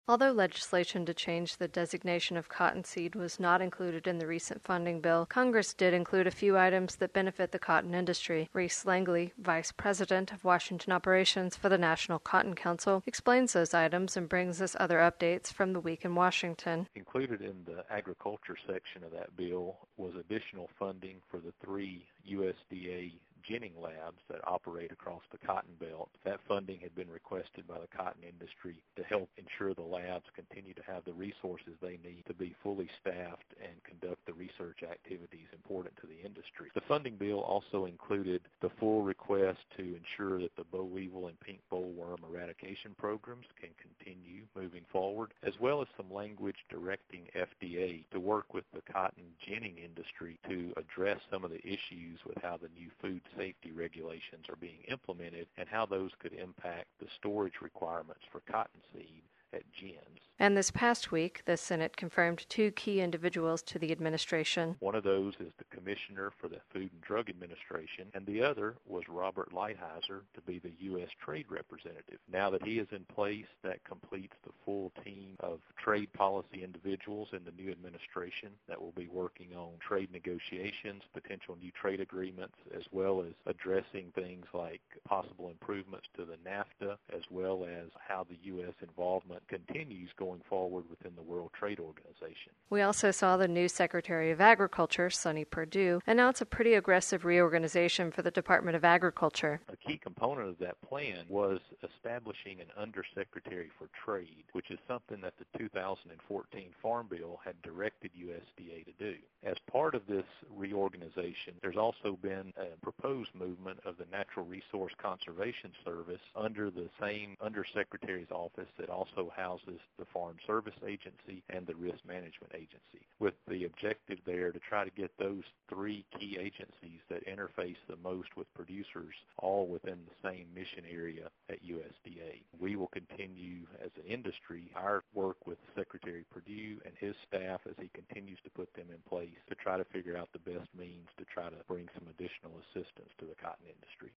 Although legislation to change the designation of cottonseed was not included in the recent funding bill, Congress did include a few items that benefit the cotton industry. Reese Langley, Vice President of Washington Operations for the National Cotton Council, explains those items and brings us other updates from the week in Washington. Included in the agriculture section of that bill was additional funding for the 3 USDA ginning labs that operate across the cotton belt. That funding had been requested by the cotton industry to help ensure the labs continue to have the resources they need to be fully staffed and conduct the research activities important to the industry. The funding bill also included the full request to ensure that the boll weevil and pink bollworm eradication programs can continue moving forward, as well as some language directing FDA to work with the cotton ginning industry to address some of the issues with how the new food safety regulations are being implemented and how those could impact the storage requirements for cottonseed at gins. And this past week, the Senate confirmed 2 key individuals to the administration. One of those is the Commissioner for the Food and Drug Administration, and the other was Robert Lighthizer to be the U.S. Trade Representative. Now that he is in place, that completes the full team of trade policy individuals in the new administration that will be working on trade negotiations, potential new trade agreements, as well as addressing things like possible improvements to the NAFTA, as well as how the U.S. involvement continues going forward within the World Trade Organization. We also saw the new Secretary of Agriculture, Sonny Perdue, announce a pretty aggressive reorganization for the Department of Agriculture. A key component of that plan was establishing an Undersecretary for Trade, which is something that the 2014 Farm Bill had directed USDA to do. As part of this reorganization, there's also been a proposed movement of the Natural Resource Conservation Service under the same Undersecretary's office that also houses the Farm Service Agency and the Risk Management Agency, with the objective there to try to get those 3 key agencies that interface the most with producers all within the same mission area at USDA. We will continue as an industry our work with Secretary Perdue and his staff as he continues to put them in place to try to figure out the best means to try to bring some additional assistance to the cotton industry.